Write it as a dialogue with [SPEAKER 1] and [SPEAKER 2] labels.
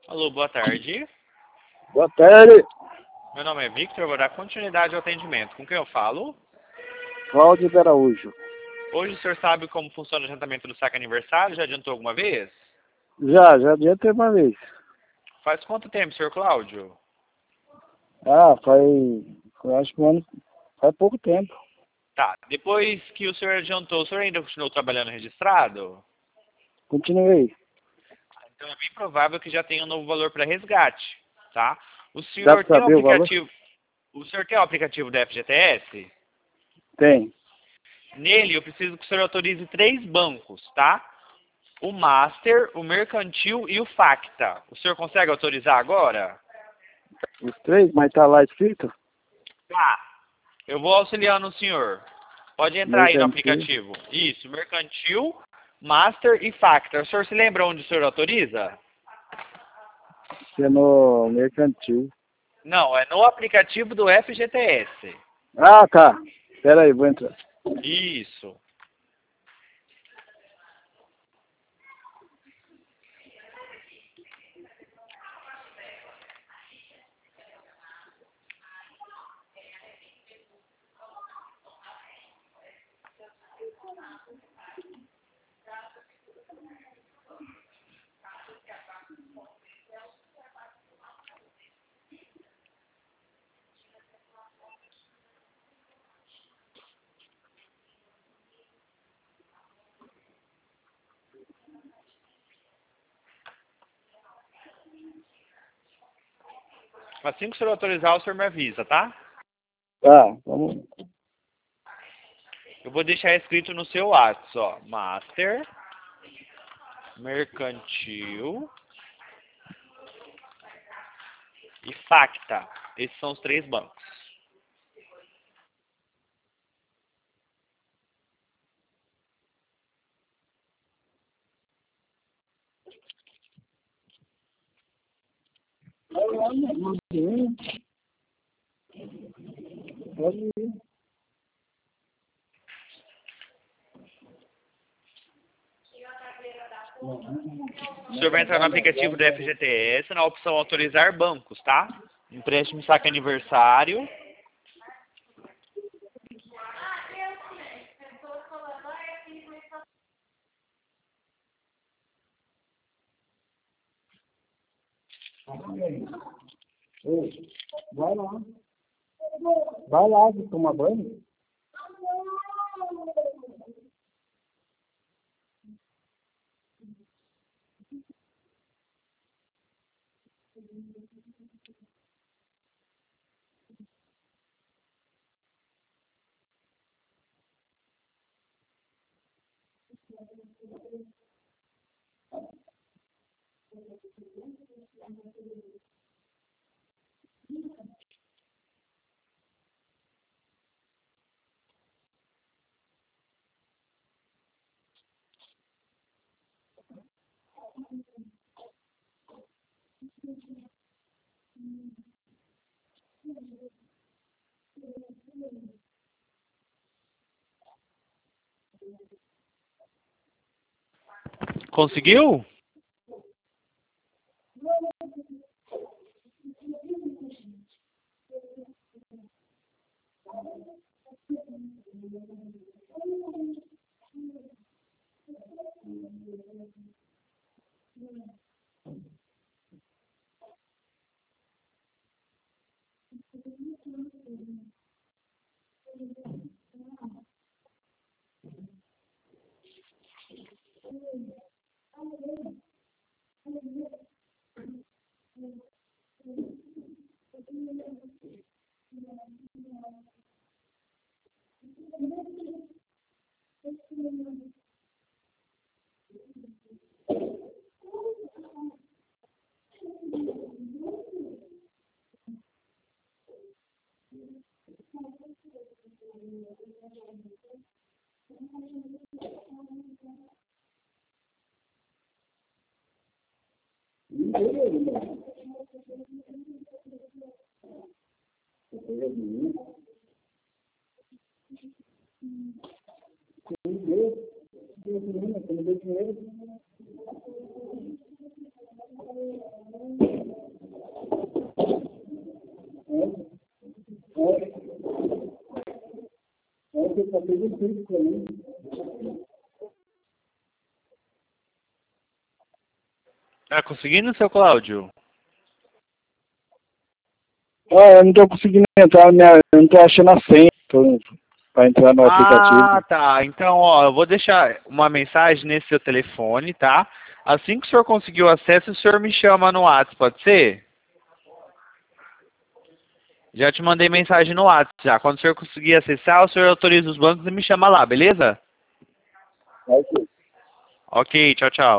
[SPEAKER 1] Alô, boa tarde.
[SPEAKER 2] Boa tarde,
[SPEAKER 1] Meu nome é Victor, vou dar continuidade ao atendimento. Com quem eu falo?
[SPEAKER 2] Cláudio de Araújo.
[SPEAKER 1] Hoje o senhor sabe como funciona o adiantamento do saque aniversário? Já adiantou alguma vez?
[SPEAKER 2] Já adiantei uma vez.
[SPEAKER 1] Faz quanto tempo, senhor Cláudio?
[SPEAKER 2] Acho que faz pouco tempo.
[SPEAKER 1] Tá, depois que o senhor adiantou, o senhor ainda continuou trabalhando registrado?
[SPEAKER 2] Continuei.
[SPEAKER 1] Então é bem provável que já tenha um novo valor para resgate, tá? O
[SPEAKER 2] Dá
[SPEAKER 1] senhor
[SPEAKER 2] para
[SPEAKER 1] tem o
[SPEAKER 2] saber o valor?
[SPEAKER 1] aplicativo, o senhor tem o aplicativo da FGTS?
[SPEAKER 2] Tem.
[SPEAKER 1] Nele eu preciso que o senhor autorize 3 bancos, tá? O Master, o Mercantil e o Facta. O senhor consegue autorizar agora?
[SPEAKER 2] Os três, mas tá lá escrito?
[SPEAKER 1] Tá. Eu vou auxiliando o senhor. Pode entrar aí no
[SPEAKER 2] Mercantil.
[SPEAKER 1] aplicativo. Isso, Mercantil, Master e Facta. O senhor se lembra onde o senhor autoriza?
[SPEAKER 2] Que é no Mercantil.
[SPEAKER 1] Não, é no aplicativo do FGTS.
[SPEAKER 2] Ah, tá. Espera aí, vou entrar.
[SPEAKER 1] Isso. Assim que o senhor autorizar, o senhor me avisa, tá?
[SPEAKER 2] Tá, vamos.
[SPEAKER 1] Eu vou deixar escrito no seu WhatsApp, ó. Master, Mercantil e Facta. Esses são os 3 bancos.
[SPEAKER 2] Pode ir.
[SPEAKER 1] O senhor vai entrar no aplicativo do FGTS, na opção autorizar bancos, tá? Empréstimo saque aniversário.
[SPEAKER 2] Ei, vai lá. Vai lá de tomar banho.
[SPEAKER 1] Conseguiu? Não deu dinheiro.
[SPEAKER 2] só fez o Pix pra mim.
[SPEAKER 1] Tá conseguindo, seu Cláudio?
[SPEAKER 2] Eu não tô conseguindo entrar, eu não tô achando a senha pra entrar no aplicativo.
[SPEAKER 1] Ah, tá. Então, ó, eu vou deixar uma mensagem nesse seu telefone, tá? Assim que o senhor conseguir o acesso, o senhor me chama no WhatsApp, pode ser? Já te mandei mensagem no WhatsApp já. Quando o senhor conseguir acessar, o senhor autoriza os bancos e me chama lá, beleza?
[SPEAKER 2] Ok.
[SPEAKER 1] Ok, tchau, tchau.